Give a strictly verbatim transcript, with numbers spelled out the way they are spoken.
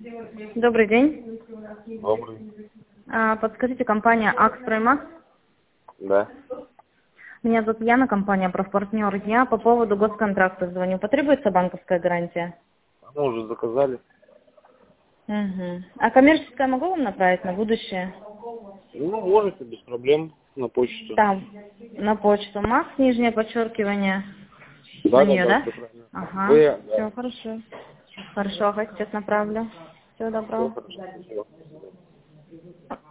Добрый день. Добрый. А, подскажите, компания Акстроймакс? Да. Меня зовут Яна, компания «Профпартнер». Я по поводу госконтракта звоню. Потребуется банковская гарантия? Мы уже заказали. Угу. А коммерческая могу вам направить на будущее? Ну, можете, без проблем, на почту. Там, на почту. Макс, нижнее подчеркивание. Да, На да, нее, да, да? все правильно. Ага. Вы, Все, да. хорошо. Хорошо, ага, сейчас направлю. Всего Все доброго. хорошо, спасибо.